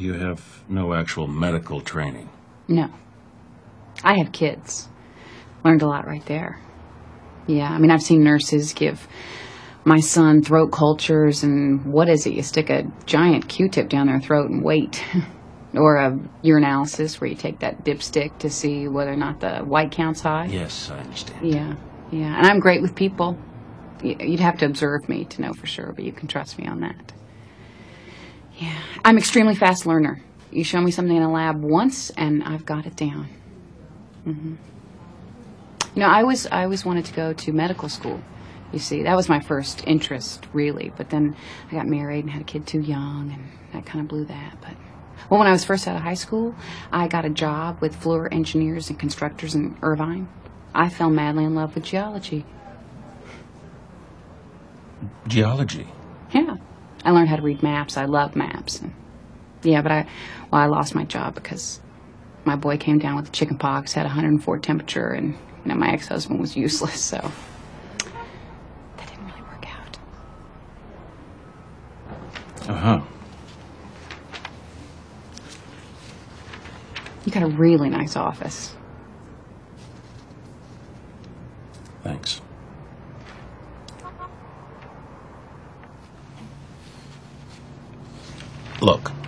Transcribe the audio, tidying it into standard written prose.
You have no actual medical training. No. I have kids. Learned a lot right there. Yeah, I mean, I've seen nurses give my son throat cultures, and what is it? You stick a giant Q-tip down their throat and wait. Or a urinalysis where you take that dipstick to see whether or not the white count's high. Yes, I understand. Yeah, yeah. And I'm great with people. You'd have to observe me to know for sure, but you can trust me on that. Yeah. I'm extremely fast learner. You show me something in a lab once, and I've got it down. Mm-hmm. You know, I always wanted to go to medical school. You see, that was my first interest, really. But then I got married and had a kid too young, and that kind of blew that. But well, when I was first out of high school, I got a job with Fluor Engineers and Constructors in Irvine. I fell madly in love with geology. Geology? Yeah. I learned how to read maps. I love maps. And yeah, but I lost my job because my boy came down with chicken pox, had 104 temperature, and my ex-husband was useless, so that didn't really work out. Uh-huh. You got a really nice office. Thanks. Look,